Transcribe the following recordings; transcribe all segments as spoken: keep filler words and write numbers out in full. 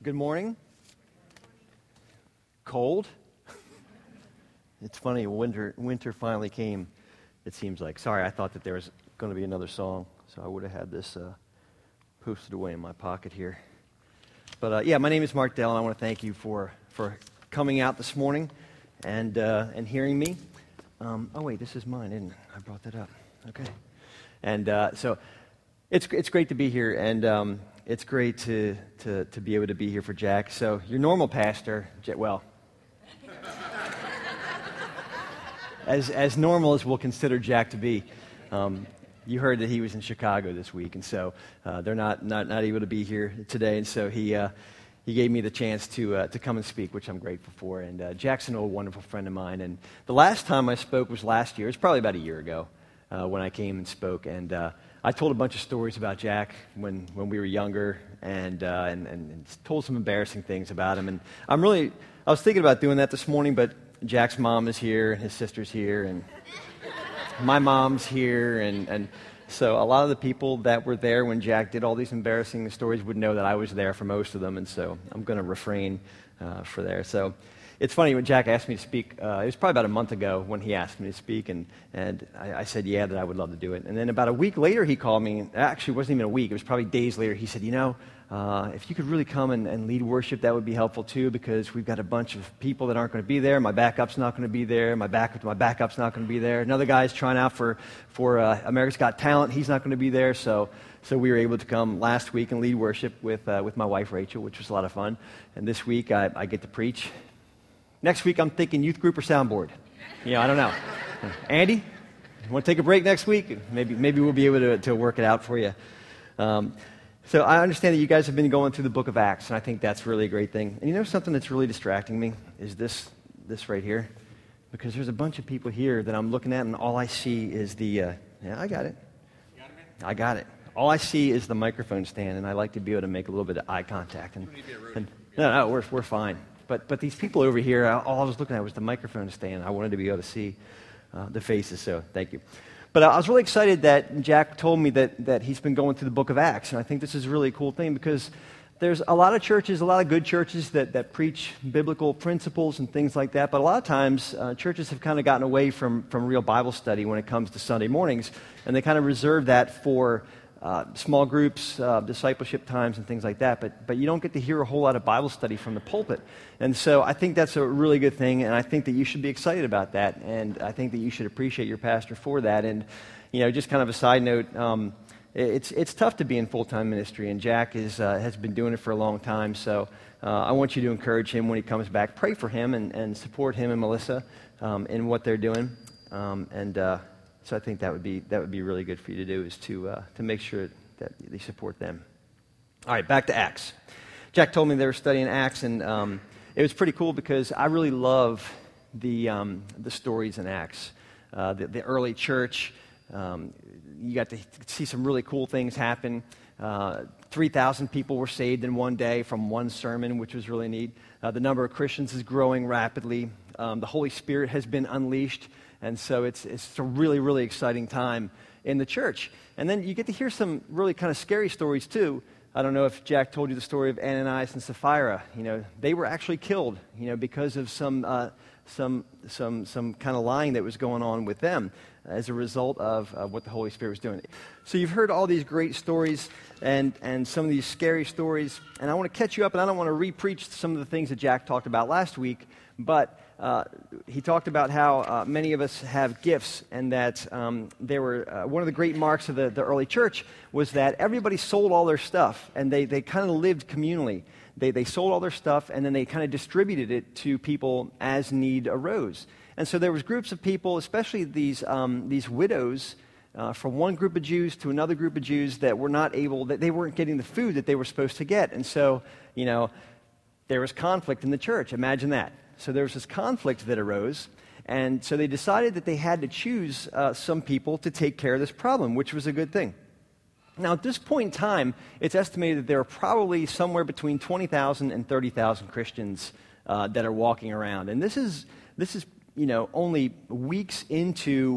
Good morning. Cold? It's funny, winter winter finally came, it seems like. Sorry, I thought that there was going to be another song, so I would have had this uh, posted away in my pocket here. But uh, yeah, my name is Mark Dell, and I want to thank you for, for coming out this morning and uh, and hearing me. Um, oh wait, this is mine, isn't it? I brought that up. Okay. And uh, so it's it's great to be here, and um, it's great to, to to be able to be here for Jack. So your normal pastor, well, as as normal as we'll consider Jack to be. Um, you heard that he was in Chicago this week, and so uh, they're not, not not able to be here today. And so he uh, he gave me the chance to uh, to come and speak, which I'm grateful for. And uh, Jack's an old, wonderful friend of mine. And the last time I spoke was last year. It's probably about a year ago uh, when I came and spoke. And uh, I told a bunch of stories about Jack when, when we were younger, and, uh, and and and told some embarrassing things about him. And I'm really I was thinking about doing that this morning, but Jack's mom is here, and his sister's here, and my mom's here, and, and so a lot of the people that were there when Jack did all these embarrassing stories would know that I was there for most of them, and so I'm going to refrain uh, for there. So it's funny, when Jack asked me to speak, uh, it was probably about a month ago when he asked me to speak, and, and I, I said, yeah, that I would love to do it. And then about a week later, he called me. Actually, it wasn't even a week. It was probably days later. He said, you know, Uh, if you could really come and, and lead worship, that would be helpful too, because we've got a bunch of people that aren't going to be there. My backup's not going to be there. My back, my backup's not going to be there. Another guy's trying out for for uh, America's Got Talent. He's not going to be there. So, so we were able to come last week and lead worship with uh, with my wife Rachel, which was a lot of fun. And this week I, I get to preach. Next week I'm thinking youth group or soundboard. Yeah, I don't know. Andy, you want to take a break next week? Maybe maybe we'll be able to to work it out for you. Um, So I understand that you guys have been going through the book of Acts, and I think that's really a great thing. And you know something that's really distracting me is this this right here, because there's a bunch of people here that I'm looking at, and all I see is the, uh, yeah, I got it. You got it, I got it. All I see is the microphone stand, and I like to be able to make a little bit of eye contact. And, and no, no, we're we're fine. But but these people over here, all I was looking at was the microphone stand. I wanted to be able to see uh, the faces, so thank you. But I was really excited that Jack told me that, that he's been going through the book of Acts, and I think this is a really cool thing, because there's a lot of churches, a lot of good churches that, that preach biblical principles and things like that, but a lot of times uh, churches have kind of gotten away from, from real Bible study when it comes to Sunday mornings, and they kind of reserve that for uh, small groups, uh, discipleship times, and things like that, but, but you don't get to hear a whole lot of Bible study from the pulpit. And so I think that's a really good thing, and I think that you should be excited about that, and I think that you should appreciate your pastor for that. And, you know, just kind of a side note, um, it's it's tough to be in full-time ministry, and Jack is uh, has been doing it for a long time, so uh, I want you to encourage him when he comes back. Pray for him and, and support him and Melissa um, in what they're doing, um, and uh, so I think that would be that would be really good for you to do, is to uh, to make sure that they support them. All right, back to Acts. Jack told me they were studying Acts, and um, it was pretty cool because I really love the um, the stories in Acts, uh, the, the early church. Um, you got to see some really cool things happen. Uh, three thousand people were saved in one day from one sermon, which was really neat. Uh, the number of Christians is growing rapidly. Um, the Holy Spirit has been unleashed, and so it's it's a really, really exciting time in the church. And then you get to hear some really kind of scary stories, too. I don't know if Jack told you the story of Ananias and Sapphira. You know, they were actually killed, you know, because of some uh, some some some kind of lying that was going on with them as a result of uh, what the Holy Spirit was doing. So you've heard all these great stories and and some of these scary stories, and I want to catch you up, and I don't want to re-preach some of the things that Jack talked about last week, but Uh, he talked about how uh, many of us have gifts, and that um, they were uh, one of the great marks of the, the early church was that everybody sold all their stuff, and they, they kind of lived communally. They, they sold all their stuff, and then they kind of distributed it to people as need arose. And so there was groups of people, especially these um, these widows, uh, from one group of Jews to another group of Jews that were not able, that they weren't getting the food that they were supposed to get. And so, you know, there was conflict in the church. Imagine that. So there was this conflict that arose, and so they decided that they had to choose uh, some people to take care of this problem, which was a good thing. Now, at this point in time, it's estimated that there are probably somewhere between twenty thousand and thirty thousand Christians uh, that are walking around. And this is, this is, you know, only weeks into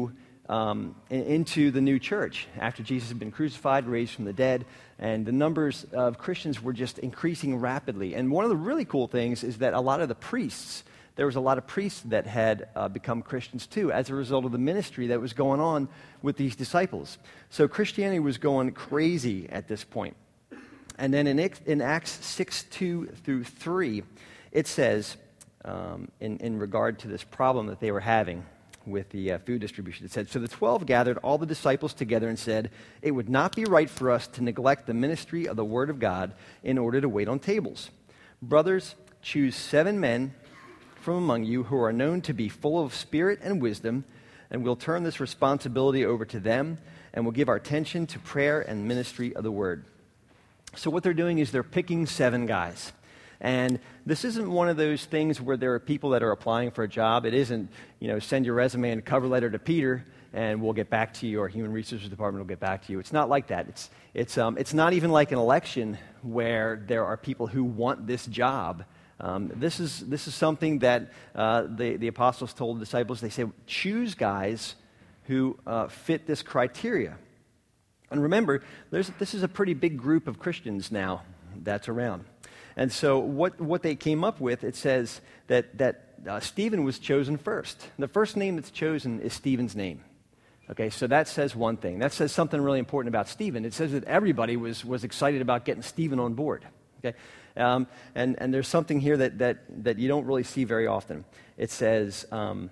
um, into the new church after Jesus had been crucified, raised from the dead, and the numbers of Christians were just increasing rapidly. And one of the really cool things is that a lot of the priests, there was a lot of priests that had uh, become Christians too as a result of the ministry that was going on with these disciples. So Christianity was going crazy at this point. And then in, in Acts six, two through three, it says, um, in, in regard to this problem that they were having with the uh, food distribution, it said, "So the twelve gathered all the disciples together and said, 'It would not be right for us to neglect the ministry of the word of God in order to wait on tables. Brothers, choose seven men from among you who are known to be full of spirit and wisdom, and we'll turn this responsibility over to them, and we'll give our attention to prayer and ministry of the word.'" So what they're doing is they're picking seven guys. And this isn't one of those things where there are people that are applying for a job. It isn't, you know, send your resume and cover letter to Peter, and we'll get back to you, or Human Resources Department will get back to you. It's not like that. It's, it's, um, it's not even like an election where there are people who want this job. Um, this is this is something that uh, the, the apostles told the disciples. They said, choose guys who uh, fit this criteria. And remember, there's, this is a pretty big group of Christians now that's around. And so what, what they came up with, it says that, that uh, Stephen was chosen first. The first name that's chosen is Stephen's name. Okay, so that says one thing. That says something really important about Stephen. It says that everybody was, was excited about getting Stephen on board. Okay, um, and, and there's something here that, that, that you don't really see very often. It says... Um,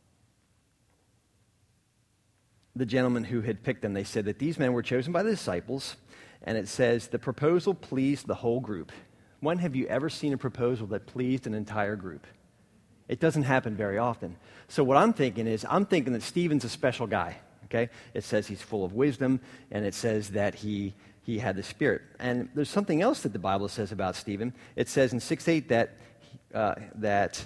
the gentleman who had picked them, they said that these men were chosen by the disciples, and it says the proposal pleased the whole group. When have you ever seen a proposal that pleased an entire group? It doesn't happen very often. So what I'm thinking is, I'm thinking that Stephen's a special guy, okay? It says he's full of wisdom, and it says that he, he had the Spirit. And there's something else that the Bible says about Stephen. It says in six eight that, uh, that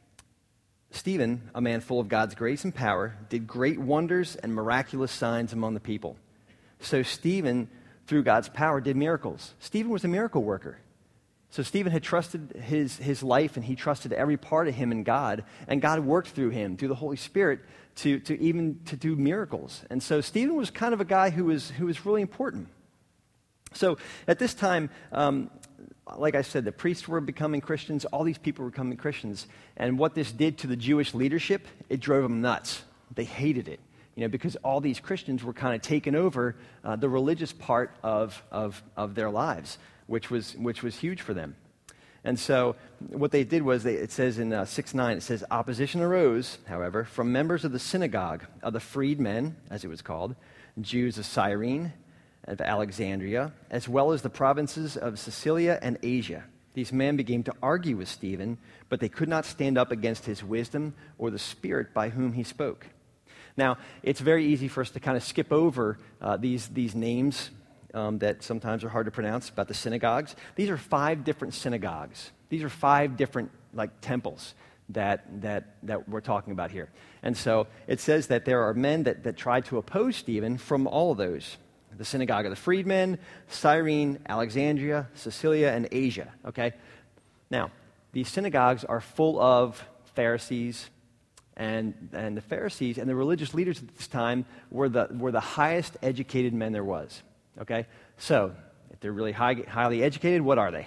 Stephen, a man full of God's grace and power, did great wonders and miraculous signs among the people. So Stephen, through God's power, did miracles. Stephen was a miracle worker. So Stephen had trusted his, his life, and he trusted every part of him in God, and God worked through him, through the Holy Spirit, to, to even to do miracles. And so Stephen was kind of a guy who was, who was really important. So at this time, um, like I said, the priests were becoming Christians. All these people were becoming Christians. And what this did to the Jewish leadership, it drove them nuts. They hated it, you know, because all these Christians were kind of taking over uh, the religious part of, of, of their lives, which was, which was huge for them. And so what they did was, they, it says in uh, six nine, it says, opposition arose, however, from members of the synagogue of the freedmen, as it was called, Jews of Cyrene, of Alexandria, as well as the provinces of Cilicia and Asia. These men began to argue with Stephen, but they could not stand up against his wisdom or the Spirit by whom he spoke. Now, it's very easy for us to kind of skip over uh, these, these names um, that sometimes are hard to pronounce about the synagogues. These are five different synagogues. These are five different like temples that, that, that we're talking about here. And so it says that there are men that, that tried to oppose Stephen from all of those. The synagogue of the freedmen, Cyrene, Alexandria, Cilicia, and Asia, okay? Now, these synagogues are full of Pharisees, and, and the Pharisees and the religious leaders at this time were the, were the highest educated men there was, okay? So, if they're really high, highly educated, what are they?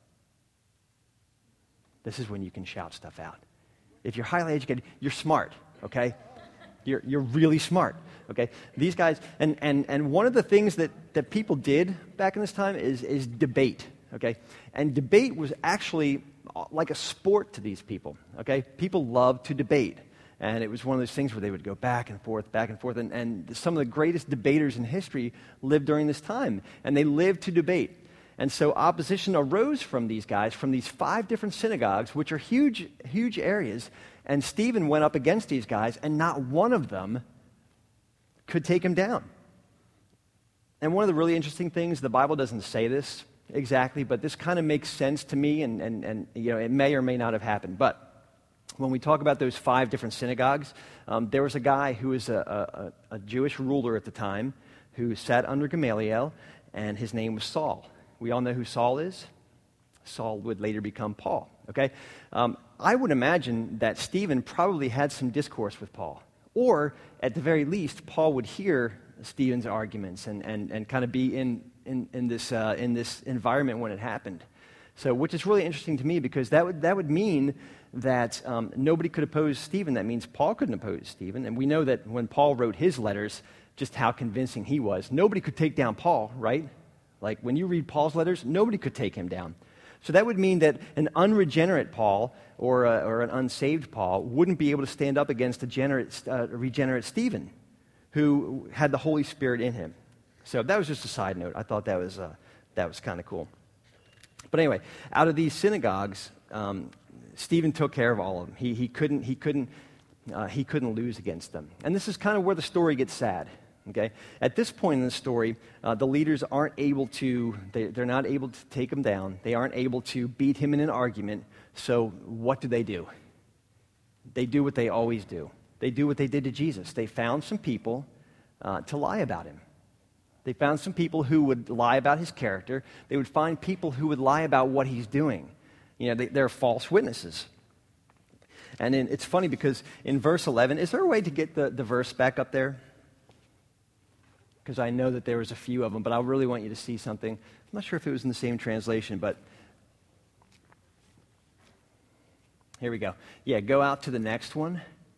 This is when you can shout stuff out. If you're highly educated, you're smart, okay? You're, you're really smart, okay? These guys, and, and, and one of the things that, that people did back in this time is, is debate, okay? And debate was actually like a sport to these people, okay? People loved to debate. And it was one of those things where they would go back and forth, back and forth. And, and some of the greatest debaters in history lived during this time. And they lived to debate. And so opposition arose from these guys, from these five different synagogues, which are huge, huge areas. And Stephen went up against these guys, and not one of them could take him down. And one of the really interesting things, the Bible doesn't say this exactly, but this kind of makes sense to me, and, and, and you know, it may or may not have happened. But when we talk about those five different synagogues, um, there was a guy who was a, a, a Jewish ruler at the time who sat under Gamaliel, and his name was Saul. We all know who Saul is. Saul would later become Paul, okay? Um, I would imagine that Stephen probably had some discourse with Paul, Or, at the very least, Paul would hear Stephen's arguments and, and, and kind of be in, in, in, this, uh, in this environment when it happened. So, which is really interesting to me, because that would, that would mean that um, nobody could oppose Stephen. That means Paul couldn't oppose Stephen. And we know that when Paul wrote his letters, just how convincing he was. Nobody could take down Paul, right? Like, when you read Paul's letters, nobody could take him down. So that would mean that an unregenerate Paul or, a, or an unsaved Paul wouldn't be able to stand up against a generate, uh, regenerate Stephen, who had the Holy Spirit in him. So that was just a side note. I thought that was, uh, that was kind of cool. But anyway, out of these synagogues, um, Stephen took care of all of them. He, he couldn't, he, couldn't, uh, he couldn't lose against them. And this is kind of where the story gets sad. Okay? At this point in the story, uh, the leaders aren't able to, they, they're not able to take him down. They aren't able to beat him in an argument. So what do they do? They do what they always do. They do what they did to Jesus. They found some people uh, to lie about him. They found some people who would lie about his character. They would find people who would lie about what he's doing. You know, they, they're false witnesses. And in, it's funny because in verse eleven, is there a way to get the, the verse back up there? Because I know that there was a few of them, but I really want you to see something. I'm not sure if it was in the same translation, but here we go. Yeah, go out to the next one.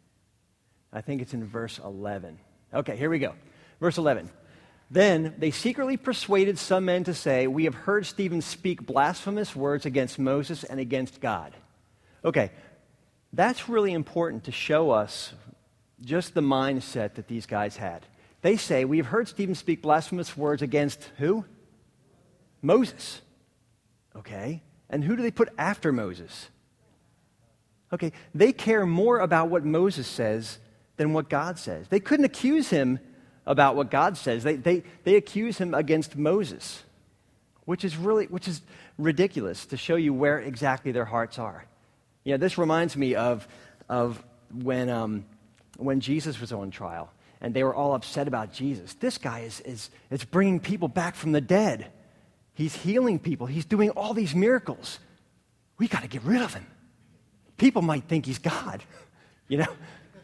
I think it's in verse eleven. Okay, here we go. Verse eleven. Then they secretly persuaded some men to say, "We have heard Stephen speak blasphemous words against Moses and against God." Okay, that's really important to show us just the mindset that these guys had. They say, "We have heard Stephen speak blasphemous words against" who? Moses. Okay, and who do they put after Moses? Okay, they care more about what Moses says than what God says. They couldn't accuse him about what God says. They, they, they accuse him against Moses, which is really, which is ridiculous to show you where exactly their hearts are. You know, this reminds me of, of when, um, when Jesus was on trial, and they were all upset about Jesus. This guy is, is, is bringing people back from the dead. He's healing people. He's doing all these miracles. We got to get rid of him. People might think he's God, you know?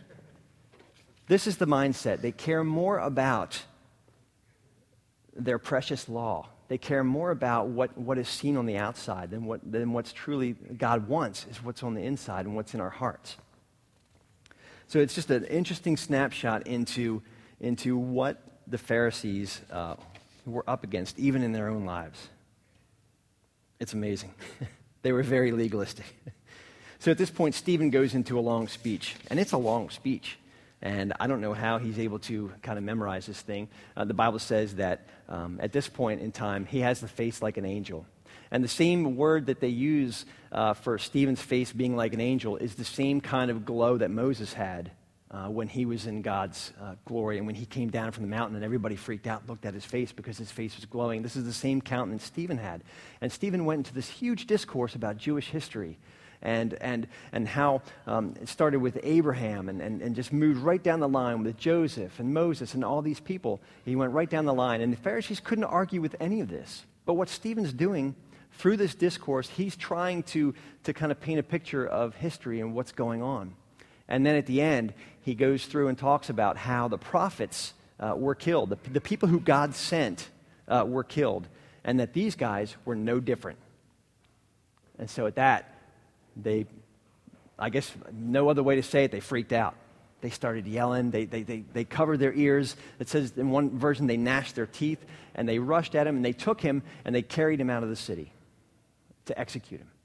This is the mindset. They care more about their precious law. They care more about what, what is seen on the outside than, what, than what's truly God wants, is what's on the inside and what's in our hearts. So it's just an interesting snapshot into, into what the Pharisees uh, were up against, even in their own lives. It's amazing. They were very legalistic. So at this point, Stephen goes into a long speech, and it's a long speech. And I don't know how he's able to kind of memorize this thing. Uh, the Bible says that um, at this point in time, he has the face like an angel. And the same word that they use uh, for Stephen's face being like an angel is the same kind of glow that Moses had uh, when he was in God's uh, glory. And when he came down from the mountain and everybody freaked out and looked at his face because his face was glowing. This is the same countenance Stephen had. And Stephen went into this huge discourse about Jewish history. And, and, and how um, it started with Abraham and, and, and just moved right down the line with Joseph and Moses and all these people. He went right down the line. And the Pharisees couldn't argue with any of this. But what Stephen's doing through this discourse, he's trying to, to kind of paint a picture of history and what's going on. And then at the end, he goes through and talks about how the prophets uh, were killed. The, the people who God sent uh, were killed. And that these guys were no different. And so at that, They, I guess no other way to say it, they freaked out. They started yelling. They, they, they, they covered their ears. It says in one version they gnashed their teeth, and they rushed at him, and they took him, and they carried him out of the city to execute him.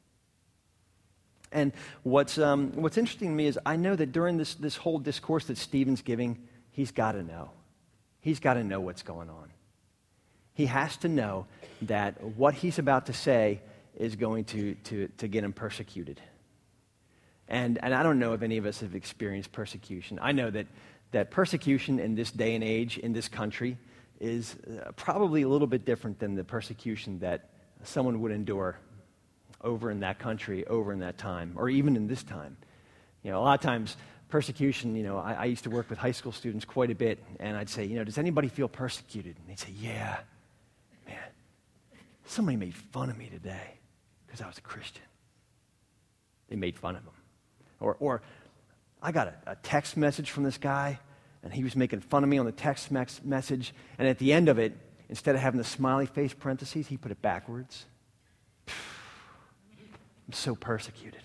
And what's, um, what's interesting to me is I know that during this, this whole discourse that Stephen's giving, he's got to know. He's got to know what's going on. He has to know that what he's about to say is going to, to, to get him persecuted. And, and I don't know if any of us have experienced persecution. I know that, that persecution in this day and age, in this country, is uh, probably a little bit different than the persecution that someone would endure over in that country, over in that time, or even in this time. You know, a lot of times, persecution, you know, I, I used to work with high school students quite a bit, and I'd say, you know, does anybody feel persecuted? And they'd say, yeah, man, somebody made fun of me today. Because I was a Christian. They made fun of him. Or, or I got a, a text message from this guy, and he was making fun of me on the text mex- message, and at the end of it, instead of having the smiley face parentheses, he put it backwards. I'm so persecuted.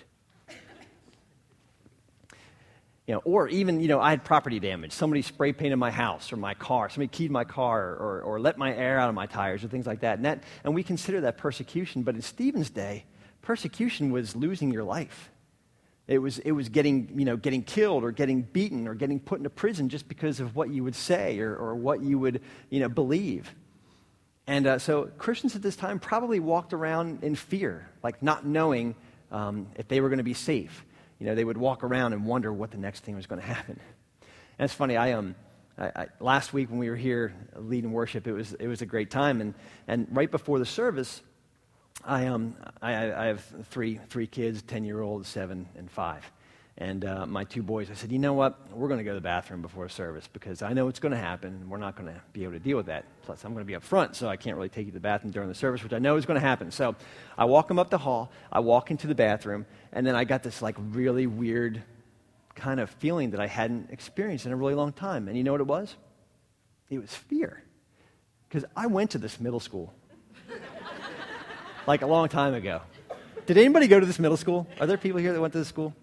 You know, or even, you know, I had property damage. Somebody spray painted my house or my car. Somebody keyed my car or, or let my air out of my tires or things like that. And, that. and we consider that persecution. But in Stephen's day, persecution was losing your life. It was, it was getting, you know, getting killed or getting beaten or getting put into prison just because of what you would say or, or what you would, you know, believe. And uh, so Christians at this time probably walked around in fear, like not knowing um, if they were going to be safe. You know, they would walk around and wonder what the next thing was going to happen. And it's funny, I um, I, I, last week when we were here leading worship, it was it was a great time. And, and right before the service, I um I, I have three three kids, ten-year-old, seven, and five. And uh, my two boys, I said, you know what? We're going to go to the bathroom before service because I know it's going to happen, and we're not going to be able to deal with that. Plus, I'm going to be up front, so I can't really take you to the bathroom during the service, which I know is going to happen. So I walk them up the hall, I walk into the bathroom, and then I got this like really weird kind of feeling that I hadn't experienced in a really long time. And you know what it was? It was fear. Because I went to this middle school like a long time ago. Did anybody go to this middle school? Are there people here that went to this school?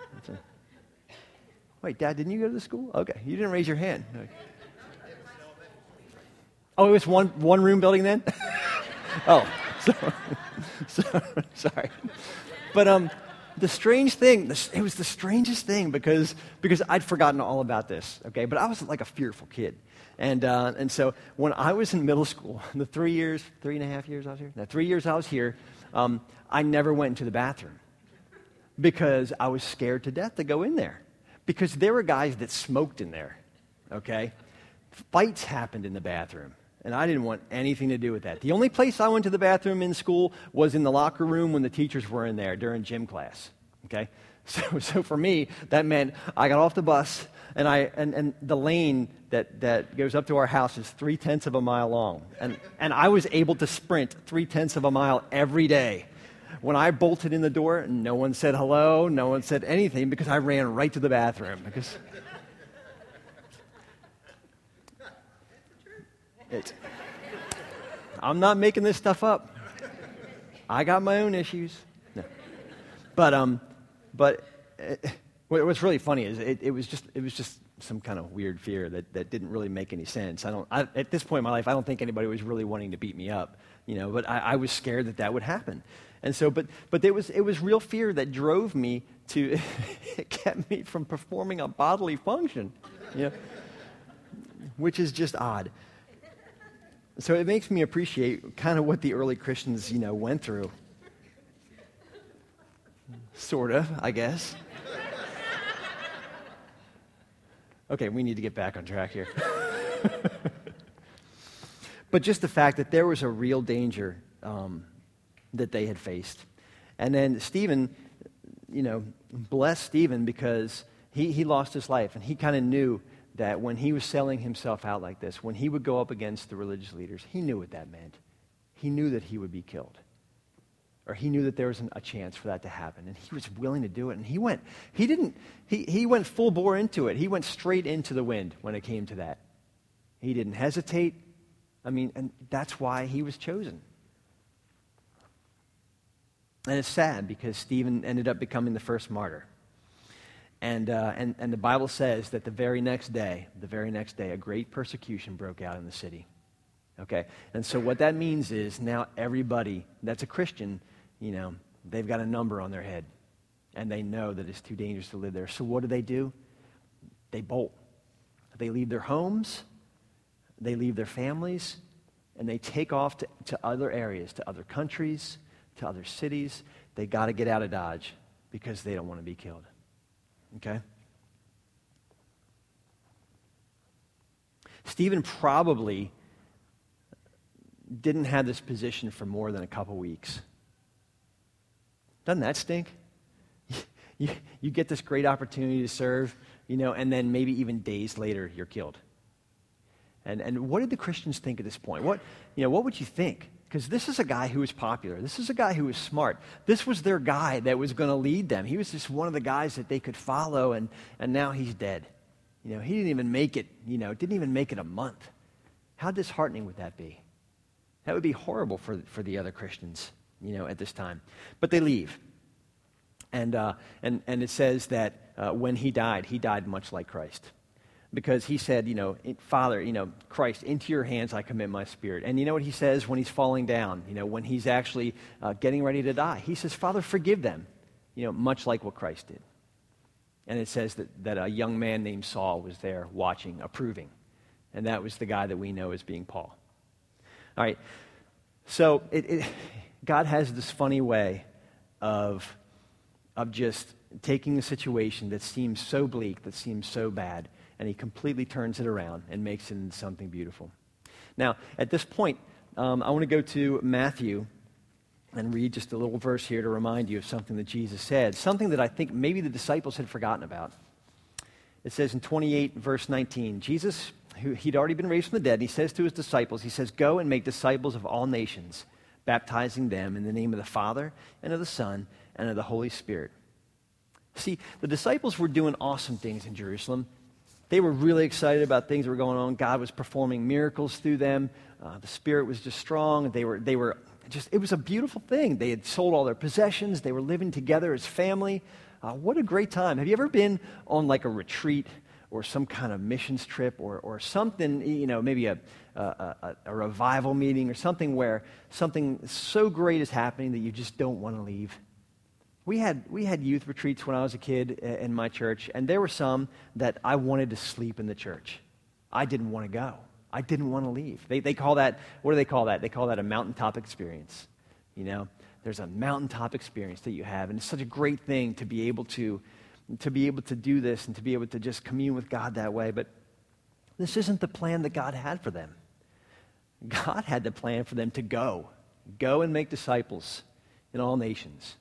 Wait, Dad, didn't you go to the school? Okay, you didn't raise your hand. Oh, it was one one room building then? oh, so, so, sorry. But um, the strange thing, it was the strangest thing because because I'd forgotten all about this. Okay, but I was like a fearful kid, and uh, and so when I was in middle school, the three years, three and a half years I was here, no, three years I was here, um, I never went into the bathroom because I was scared to death to go in there. Because there were guys that smoked in there, okay? Fights happened in the bathroom, and I didn't want anything to do with that. The only place I went to the bathroom in school was in the locker room when the teachers were in there during gym class, okay? So, so for me, that meant I got off the bus, and I and, and the lane that, that goes up to our house is three-tenths of a mile long, and, and I was able to sprint three-tenths of a mile every day. When I bolted in the door, no one said hello, no one said anything because I ran right to the bathroom. Because it's, I'm not making this stuff up. I got my own issues. No. But um, but it, what's really funny is it, it was just it was just some kind of weird fear that, that didn't really make any sense. I don't I, at this point in my life, I don't think anybody was really wanting to beat me up, you know. But I, I was scared that that would happen. And so, but but it was it was real fear that drove me to, it kept me from performing a bodily function, you know, which is just odd. So it makes me appreciate kind of what the early Christians, you know, went through. Sort of, I guess. Okay, we need to get back on track here. But just the fact that there was a real danger um, that they had faced. And then Stephen, you know, bless Stephen because he, he lost his life. And he kind of knew that when he was selling himself out like this, when he would go up against the religious leaders, he knew what that meant. He knew that he would be killed. Or he knew that there was an, a chance for that to happen. And he was willing to do it. And he went, he didn't, he, he went full bore into it. He went straight into the wind when it came to that. He didn't hesitate. I mean, and that's why he was chosen. And it's sad because Stephen ended up becoming the first martyr. And, uh, and, and the Bible says that the very next day, the very next day, a great persecution broke out in the city. Okay? And so what that means is now everybody that's a Christian, you know, they've got a number on their head. And they know that it's too dangerous to live there. So what do they do? They bolt. They leave their homes. They leave their families. And they take off to, to other areas, to other countries, to other cities. They got to get out of Dodge because they don't want to be killed. Okay? Stephen probably didn't have this position for more than a couple weeks. Doesn't that stink? You, you get this great opportunity to serve, you know, and then maybe even days later you're killed. And and what did the Christians think at this point? What, you know, what would you think? Because this is a guy who was popular. This is a guy who was smart. This was their guy that was going to lead them. He was just one of the guys that they could follow, and, and now he's dead. You know, he didn't even make it, you know, didn't even make it a month. How disheartening would that be? That would be horrible for, for the other Christians, you know, at this time. But they leave. And, uh, and, and it says that uh, when he died, he died much like Christ. Because he said, you know, Father, you know, Christ, into your hands I commit my spirit. And you know what he says when he's falling down, you know, when he's actually uh, getting ready to die? He says, Father, forgive them, you know, much like what Christ did. And it says that, that a young man named Saul was there watching, approving. And that was the guy that we know as being Paul. All right, so it, it, God has this funny way of, of just taking a situation that seems so bleak, that seems so bad, and he completely turns it around and makes it into something beautiful. Now, at this point, um, I want to go to Matthew and read just a little verse here to remind you of something that Jesus said, something that I think maybe the disciples had forgotten about. It says in twenty-eight, verse nineteen, Jesus, who he'd already been raised from the dead, he says to his disciples, he says, go and make disciples of all nations, baptizing them in the name of the Father and of the Son and of the Holy Spirit. See, the disciples were doing awesome things in Jerusalem. They were really excited about things that were going on. God was performing miracles through them. Uh, the Spirit was just strong. They were, they were just, it was a beautiful thing. They had sold all their possessions. They were living together as family. Uh, what a great time. Have you ever been on like a retreat or some kind of missions trip or, or something, you know, maybe a, a, a, a revival meeting or something where something so great is happening that you just don't want to leave? We had we had youth retreats when I was a kid in my church, and there were some that I wanted to sleep in the church. I didn't want to go. I didn't want to leave. They they call that, what do they call that? They call that a mountaintop experience. You know, there's a mountaintop experience that you have, and it's such a great thing to be able to to be able to do this and to be able to just commune with God that way. But this isn't the plan that God had for them. God had the plan for them to go, go and make disciples in all nations.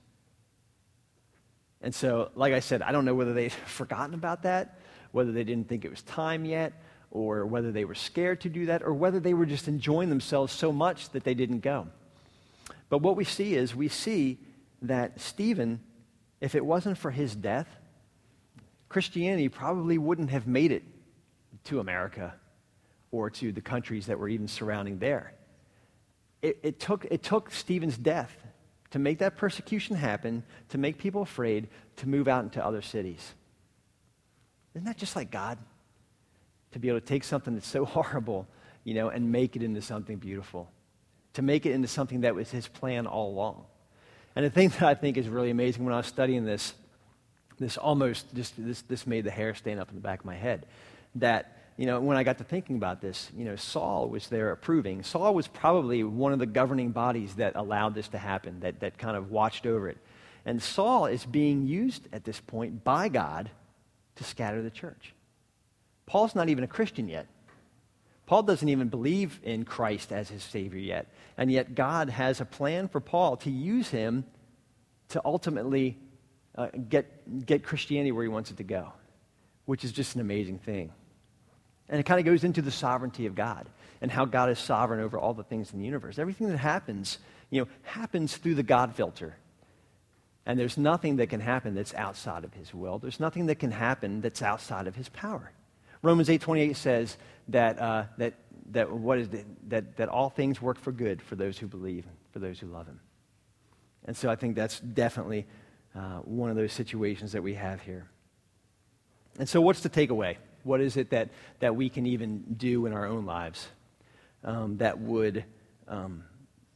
And so, like I said, I don't know whether they'd forgotten about that, whether they didn't think it was time yet, or whether they were scared to do that, or whether they were just enjoying themselves so much that they didn't go. But what we see is, we see that Stephen, if it wasn't for his death, Christianity probably wouldn't have made it to America or to the countries that were even surrounding there. It, it took, it took Stephen's death to make that persecution happen, to make people afraid, to move out into other cities. Isn't that just like God? To be able to take something that's so horrible, you know, and make it into something beautiful. To make it into something that was his plan all along. And the thing that I think is really amazing when I was studying this, this almost, just this, this made the hair stand up in the back of my head, that, you know, when I got to thinking about this, you know, Saul was there approving. Saul was probably one of the governing bodies that allowed this to happen, that, that kind of watched over it. And Saul is being used at this point by God to scatter the church. Paul's not even a Christian yet. Paul doesn't even believe in Christ as his Savior yet. And yet God has a plan for Paul to use him to ultimately uh, get, get Christianity where he wants it to go, which is just an amazing thing. And it kind of goes into the sovereignty of God and how God is sovereign over all the things in the universe. Everything that happens, you know, happens through the God filter. And there's nothing that can happen that's outside of his will. There's nothing that can happen that's outside of his power. Romans eight twenty-eight says that uh, that that what is it? that that all things work for good for those who believe, for those who love him. And so I think that's definitely uh, one of those situations that we have here. And so what's the takeaway? What is it that, that we can even do in our own lives um, that would, um,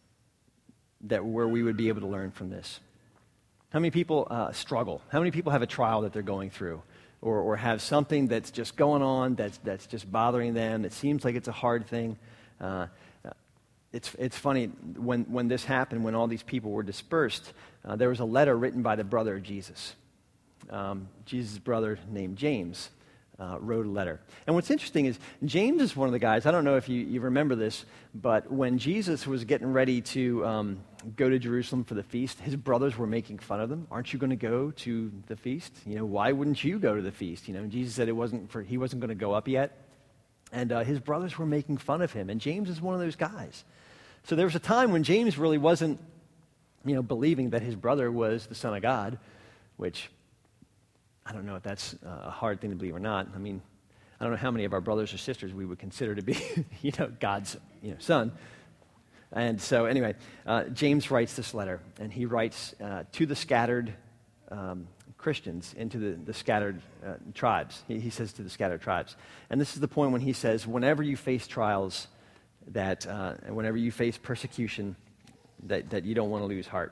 that where we would be able to learn from this? How many people uh, struggle? How many people have a trial that they're going through? Or, or have something that's just going on, that's, that's just bothering them, that seems like it's a hard thing? Uh, it's, it's funny, when, when this happened, when all these people were dispersed, uh, there was a letter written by the brother of Jesus. Um, Jesus' brother named James. Uh, wrote a letter. And what's interesting is James is one of the guys, I don't know if you, you remember this, but when Jesus was getting ready to um, go to Jerusalem for the feast, his brothers were making fun of them. Aren't you going to go to the feast? You know, why wouldn't you go to the feast? You know, and Jesus said it wasn't for, he wasn't going to go up yet. And uh, his brothers were making fun of him. And James is one of those guys. So there was a time when James really wasn't, you know, believing that his brother was the Son of God, which I don't know if that's a hard thing to believe or not. I mean, I don't know how many of our brothers or sisters we would consider to be, you know, God's, you know, son. And so anyway, uh, James writes this letter, and he writes uh, to the scattered um, Christians, into the, the scattered uh, tribes. He, he says to the scattered tribes. And this is the point when he says, whenever you face trials, that uh, whenever you face persecution, that, that you don't want to lose heart.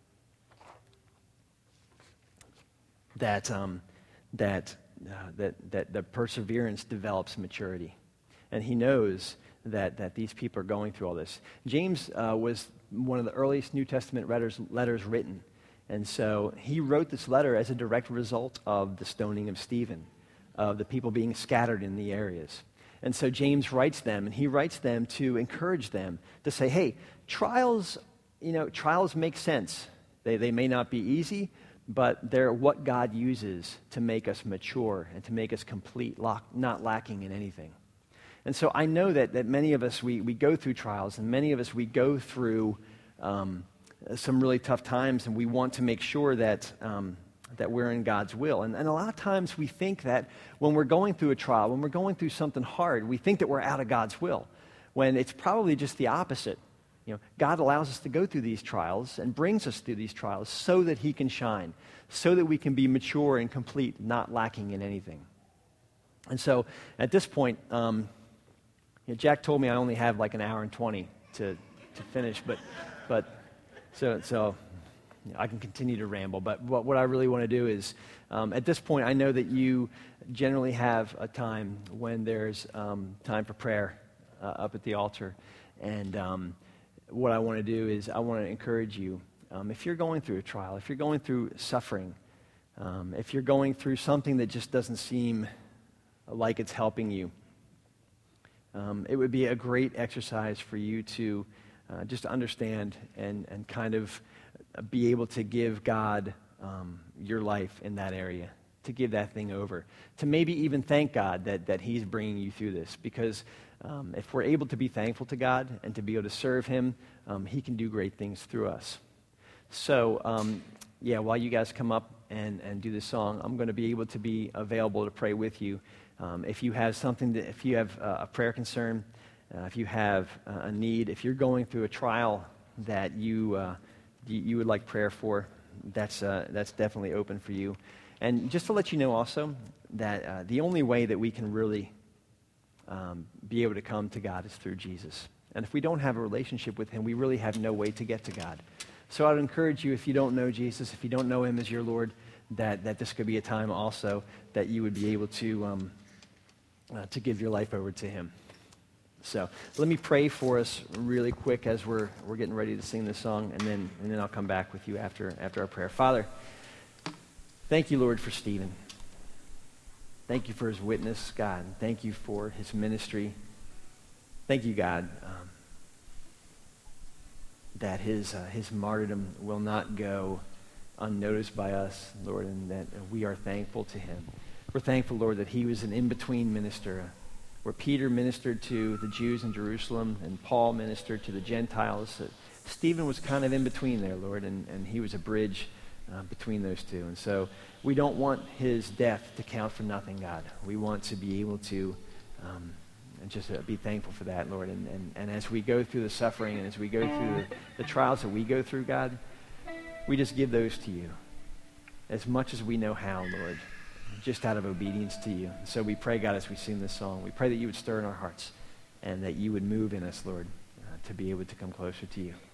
That, um, that, uh, that, that the perseverance develops maturity. And he knows that, that these people are going through all this. James uh, was one of the earliest New Testament letters, letters written. And so he wrote this letter as a direct result of the stoning of Stephen, of the people being scattered in the areas. And so James writes them, and he writes them to encourage them, to say, hey, trials, you know, trials make sense. They, they may not be easy, but they're what God uses to make us mature and to make us complete, lock, not lacking in anything. And so I know that, that many of us, we, we go through trials, and many of us, we go through um, some really tough times, and we want to make sure that, um, that we're in God's will. And, and a lot of times we think that when we're going through a trial, when we're going through something hard, we think that we're out of God's will, when it's probably just the opposite. You know, God allows us to go through these trials and brings us through these trials so that he can shine, so that we can be mature and complete, not lacking in anything. And so at this point, um, you know, Jack told me I only have like an hour and twenty to, to finish, but, but so, so you know, I can continue to ramble. But what, what I really want to do is, um, at this point, I know that you generally have a time when there's um, time for prayer uh, up at the altar. And um, what I want to do is I want to encourage you, um, if you're going through a trial, if you're going through suffering, um, if you're going through something that just doesn't seem like it's helping you, um, it would be a great exercise for you to uh, just understand and, and kind of be able to give God um, your life in that area, to give that thing over, to maybe even thank God that, that he's bringing you through this, because um, if we're able to be thankful to God and to be able to serve him, um, he can do great things through us. So, um, yeah, while you guys come up and, and do this song, I'm going to be able to be available to pray with you. Um, if you have something, that, if you have uh, a prayer concern, uh, if you have uh, a need, if you're going through a trial that you, uh, you, you would like prayer for, that's, uh, that's definitely open for you. And just to let you know also that uh, the only way that we can really um, be able to come to God is through Jesus. And if we don't have a relationship with him, we really have no way to get to God. So I would encourage you, if you don't know Jesus, if you don't know him as your Lord, that, that this could be a time also that you would be able to, um, uh, to give your life over to him. So let me pray for us really quick as we're, we're getting ready to sing this song, and then, and then I'll come back with you after, after our prayer. Father, thank you, Lord, for Stephen. Thank you for his witness, God. Thank you for his ministry. Thank you, God, um, that his, uh, his martyrdom will not go unnoticed by us, Lord, and that we are thankful to him. We're thankful, Lord, that he was an in-between minister, where Peter ministered to the Jews in Jerusalem and Paul ministered to the Gentiles. That Stephen was kind of in between there, Lord, and, and he was a bridge Uh, between those two. And so we don't want his death to count for nothing, God. We want to be able to um, and just uh, be thankful for that, Lord. And, and, and as we go through the suffering and as we go through the, the trials that we go through, God, we just give those to you as much as we know how, Lord, just out of obedience to you. So we pray, God, as we sing this song, we pray that you would stir in our hearts and that you would move in us, Lord, uh, to be able to come closer to you.